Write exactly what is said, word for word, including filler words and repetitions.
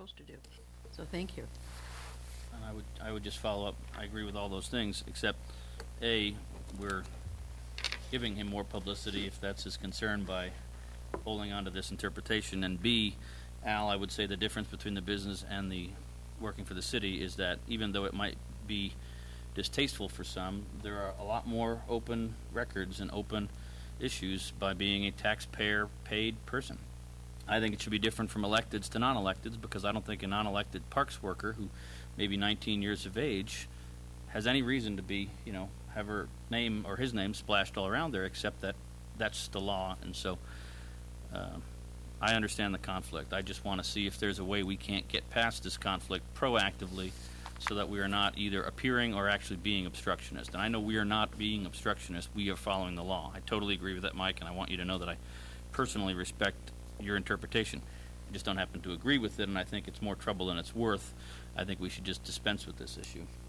supposed to do. So thank you. And I would, I would just follow up, I agree with all those things, except, A, we're giving him more publicity if that's his concern by holding on to this interpretation, and B, Al, I would say the difference between the business and the working for the city is that even though it might be distasteful for some, there are a lot more open records and open issues by being a taxpayer-paid person. I think it should be different from electeds to non-electeds, because I don't think a non-elected parks worker who may be nineteen years of age has any reason to be, you know, have her name or his name splashed all around there, except that that's the law. And so uh, I understand the conflict. I just want to see if there's a way we can't get past this conflict proactively so that we are not either appearing or actually being obstructionist. And I know we are not being obstructionist. We are following the law. I totally agree with that, Mike, and I want you to know that I personally respect your interpretation. I just don't happen to agree with it, and I think it's more trouble than it's worth. I think we should just dispense with this issue.